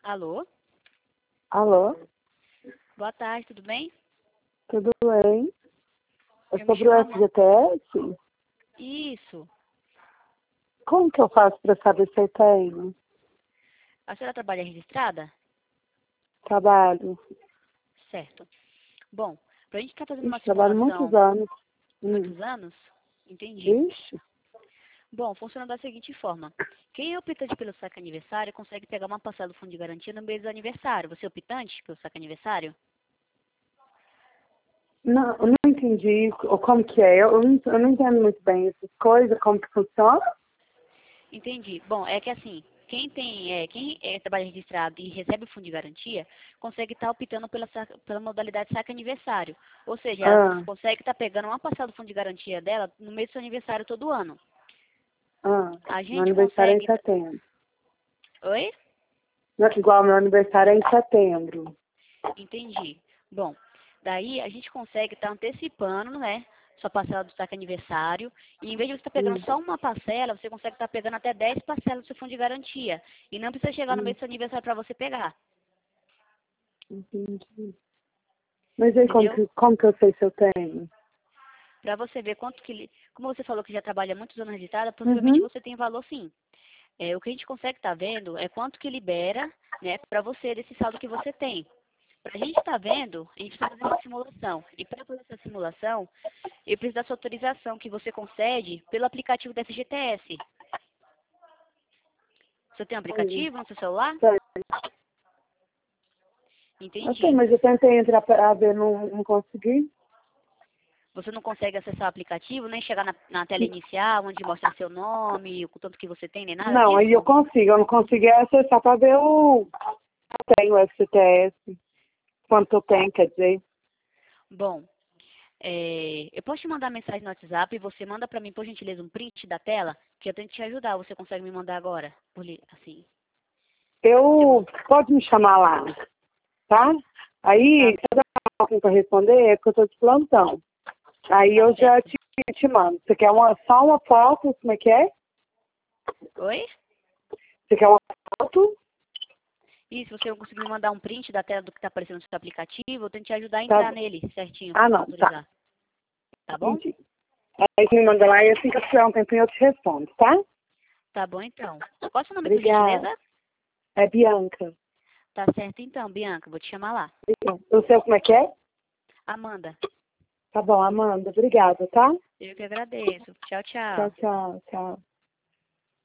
Alô? Alô? Boa tarde, tudo bem? Tudo bem? É Eu me sobre o chamo Amanda. FGTS? Isso. Como que eu faço para saber se eu tenho A senhora trabalha registrada? trabalho? Certo. Bom, para a gente estar fazendo uma Ixi, trabalho muitos simulação anos. muitos anos, entendi. Ixi, Bom, funciona da seguinte forma. Quem é optante pelo saque aniversário consegue pegar uma parcela do fundo de garantia no mês do aniversário. Você é optante pelo saque aniversário? não, eu não entendi como que é. Eu não entendo muito bem essas coisas, como que funciona. Entendi. Bom, é que assim, quem trabalha registrado e recebe o fundo de garantia, consegue estar optando pela modalidade saque aniversário. Ou seja, ela Ah, consegue estar pegando uma parcela do fundo de garantia dela no mês do seu aniversário todo ano. A meu gente aniversário é em consegue... setembro. Oi? Não, igual meu aniversário é em setembro. Entendi. Bom, daí a gente consegue estar antecipando, né? Sua parcela do saque aniversário. E em vez de você estar pegando Hum, só uma parcela, você consegue estar pegando até 10 parcelas do seu fundo de garantia. E não precisa chegar no mês hum, do seu aniversário para você pegar. entendi. Mas aí Entendeu? como que eu sei se eu tenho? Para você ver quanto que... Como você falou que já trabalha muitos anos registrada, possivelmente Uhum. você tem valor sim. O que a gente consegue estar vendo é quanto que libera, né, para você desse saldo que você tem. Para a gente estar vendo, a gente precisa fazer uma simulação. E para fazer essa simulação, eu preciso da sua autorização que você concede pelo aplicativo da FGTS. Você tem um Aí, aplicativo no seu celular? tá. Eu sei, Entendi. mas eu tentei entrar para ver, não consegui. Você não consegue acessar o aplicativo, nem chegar na tela inicial, onde mostra seu nome, o tanto que você tem, nem nada Não, aí disso? eu não consegui acessar para ver eu tenho o FCTS, quanto eu tenho, quer dizer. Bom, eu posso te mandar mensagem no WhatsApp e você manda para mim, por gentileza, um print da tela, que eu tento te ajudar. Você consegue me mandar agora? Assim, de algum... Pode me chamar lá, tá? Tá, Aí, se eu dar alguém para responder, é porque eu tô de plantão. Aí tá eu já certo. te mando. Você quer só uma foto, como é que é? Oi? Você quer uma foto? E se você conseguir me mandar um print da tela do que está aparecendo no seu aplicativo, eu tento te ajudar a Tá. entrar nele certinho para Ah, você não, tá. autorizar. Tá bom? Entendi. Aí você me manda lá e assim que eu tiver um tempinho eu te respondo, tá? Tá bom, então. Qual é o seu nome, por Obrigada. gentileza? É Bianca. Tá certo, então, Bianca. Vou te chamar lá. O seu como é que é? Amanda, Tá bom, Amanda. Obrigada, tá? eu que agradeço. Tchau, Tchau, tchau. tchau, tchau.